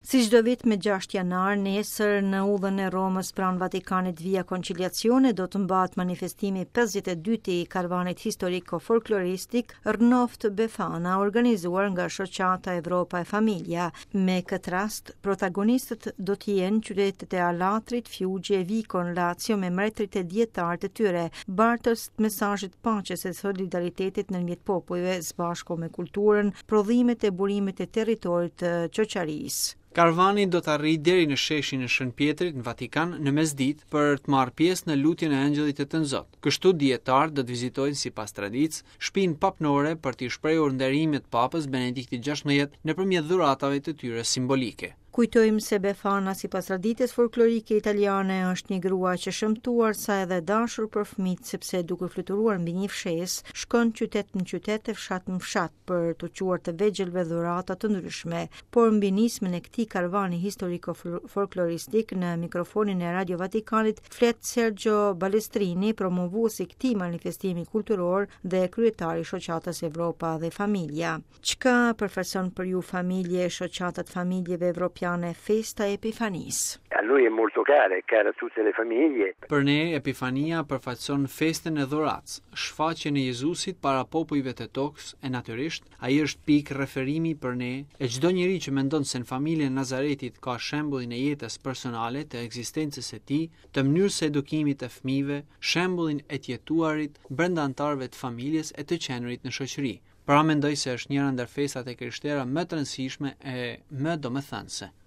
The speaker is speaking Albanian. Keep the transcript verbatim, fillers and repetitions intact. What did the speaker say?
Si çdo vit me gjashtë janar, nesër në udhën e Romës pranë Vatikanit Via Conciliazione do të mbahet manifestimi pesëdhjetë e dytë i karvanit historiko-folkloristik Rnoft Befana, organizuar nga shoqata Evropa e Familja. Me këtë rast, protagonistët do të jenë qytetet e Alatrit, Fiugje, Vikon, Lazio me mbretërit e dietar të tyre, bartës të mesazhit paqes e solidaritetit ndërmjet popujve, së bashku me kulturën, prodhimet e burimet e territorit të çoçarisë. Karvani do të arrijë deri në sheshin e Shën Pjetrit në Vatikan në mesditë për të marrë pjesë në lutjen e Angjëllit të Tënë Zot. Kështu dietarët do të vizitojnë sipas tradicës shtëpinë papnore për t'i shprehur nderimet Papës Benedikti gjashtëdhjetë nëpërmjet dhuratave të tyre simbolike. Kujtojmë se Befana, sipas traditës folklorike italiane, është një grua që shëmtuar sa edhe dashur për fëmijët, sepse duke fluturuar mbi një fshes, shkon qytet në qytet e fshat në fshat për të quar të vegjelve dhurata të ndryshme. Por mbi nismën e këtij karvani historiko-folkloristik në mikrofonin e Radio Vatikanit flet Sergio Balestrini, promovuesi i këtij manifestimi kulturor dhe kryetari i shoqatës Evropa dhe Familja. Çka përfaqëson për ju familje, shoqatat familjeve evropiane Festa e Epifanisë? A lui è molto cara, è cara a tutte le famiglie. Për ne, Epifania përfaqëson festën e dhuratës, shfaqjen e Jezusit para popujve të tokës, e natyrisht, ai është pikë referimi për ne, e çdo njeri që mendon se në familjen e Nazaretit ka shembullin e jetës personale të ekzistencës së tij, të mënyrës së edukimit të fëmijëve, shembullin e të jetuarit brenda anëtarëve të familjes e të qenurit në shoqëri. Pra mendoj se është njëra ndër festat e krishterë më të rëndësishme e më domethënëse.